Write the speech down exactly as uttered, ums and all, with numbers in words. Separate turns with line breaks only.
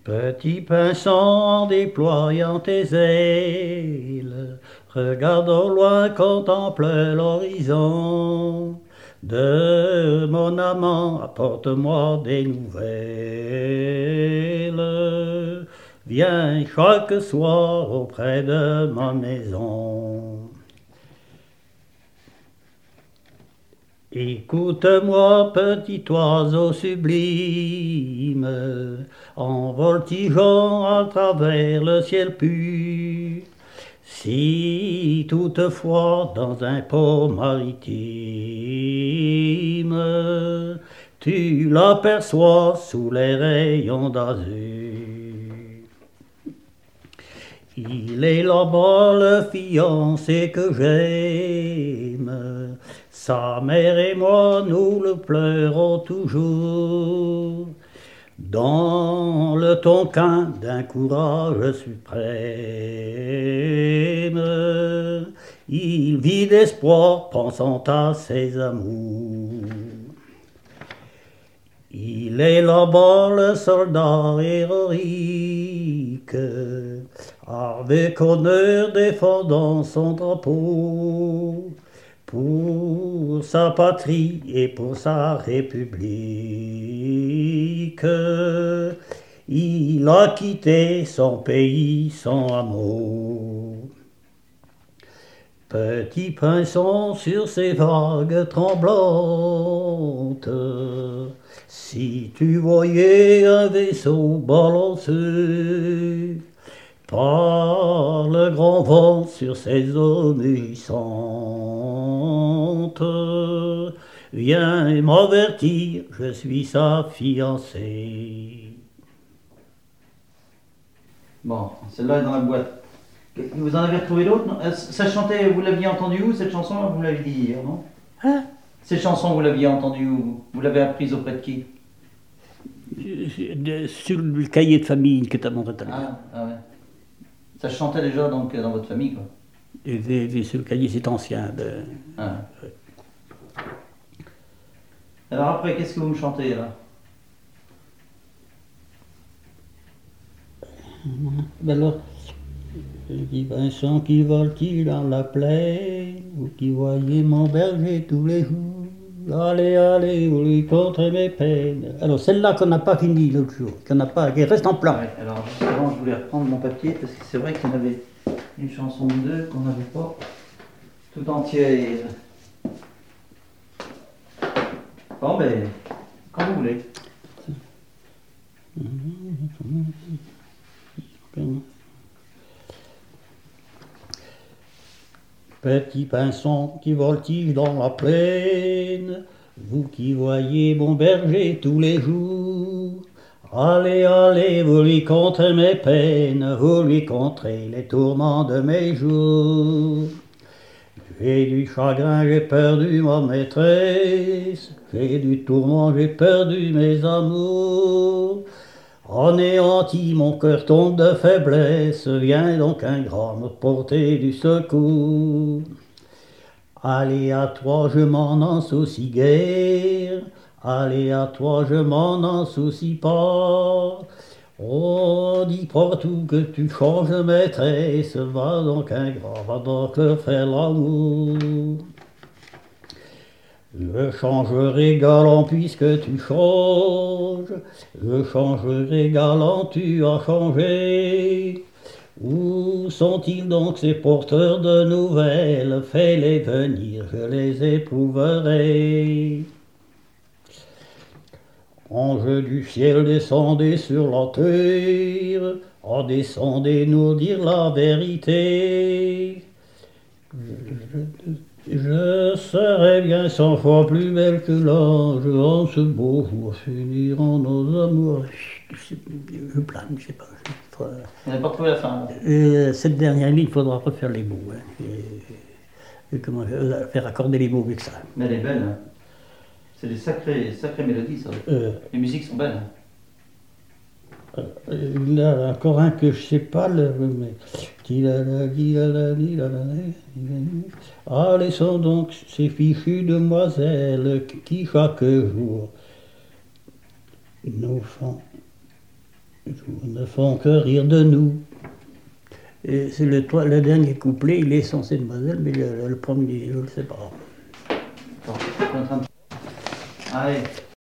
Petit pinson en déployant tes ailes, regarde au loin, contemple l'horizon. De mon amant, apporte-moi des nouvelles. Viens chaque soir auprès de ma maison. Écoute-moi, petit oiseau sublime, en voltigeant à travers le ciel pur. Si toutefois dans un port maritime, tu l'aperçois sous les rayons d'azur. Il est là-bas le fiancé que j'aime, sa mère et moi nous le pleurons toujours. Dans le tonkin d'un courage suprême, il vit d'espoir pensant à ses amours. Il est là-bas le soldat héroïque, avec honneur défendant son drapeau, pour sa patrie et pour sa république. Il a quitté son pays, son amour. Petit pinson sur ces vagues tremblantes, si tu voyais un vaisseau balanceux par le grand vent sur ces eaux mûrissantes, viens m'avertir, je suis sa fiancée.
Bon, celle-là est dans la boîte. Vous en avez retrouvé d'autres? Ça chantait, vous l'aviez entendu où cette chanson? Vous me l'avez dit hier, non?
Hein?
Cette chanson, vous l'aviez entendue où? Vous l'avez apprise auprès de qui?
Sur le cahier de famille que tu as montré tout à l'heure.
Ah, ah ouais. Ça chantait déjà donc dans votre famille, quoi.
Et, et, et sur le cahier, c'est ancien. De...
Ah. Ouais. Alors après, qu'est-ce que vous me chantez là?
Ben alors, petit Vincent qui voltige dans la plaine, vous qui voyez mon berger tous les jours. Allez, allez, vous lui contrez mes peines. Alors celle-là qu'on n'a pas fini l'autre jour, qu'on n'a pas, qui reste en plan.
Ouais, alors justement, je voulais reprendre mon papier parce que c'est vrai qu'il y en avait une chanson ou deux qu'on n'avait pas tout entière. Bon, ben, quand vous voulez.
Petit pinson qui voltige dans la plaine, vous qui voyez mon berger tous les jours, allez, allez, vous lui contrez mes peines, vous lui contrez les tourments de mes jours. J'ai du chagrin, j'ai perdu ma maîtresse, j'ai du tourment, j'ai perdu mes amours. Anéanti, mon cœur tombe de faiblesse, viens donc ingrat me porter du secours. Allez à toi, je m'en en soucie guère, allez à toi, je m'en en soucie pas. Oh, dis partout que tu changes de maîtresse, va donc ingrat, va donc leur faire l'amour. Je changerai galant puisque tu changes, je changerai galant, tu as changé. Où sont-ils donc ces porteurs de nouvelles? Fais-les venir, je les éprouverai. Anges du ciel, descendez sur la terre, oh, descendez nous dire la vérité. Je, je serai bien cent fois plus belle que l'ange, en ce beau jour finiront nos amours. Je plane, je sais pas.
Vous n'avez pas trouvé la fin?
Euh, cette dernière ligne, il faudra refaire les mots. Hein, et, et comment faire accorder les mots avec ça.
Mais elle est belle, hein. C'est des sacrées, sacrées mélodies, ça.
Euh,
les musiques sont belles. Hein.
Euh, il y a encore un que je sais pas, le, mais... Ah, laissons donc ces fichues demoiselles qui chaque jour nous font ne font que rire de nous. Et c'est le, le dernier couplet, il est censé demoiselle, mais le, le premier, je ne le sais pas.
Allez.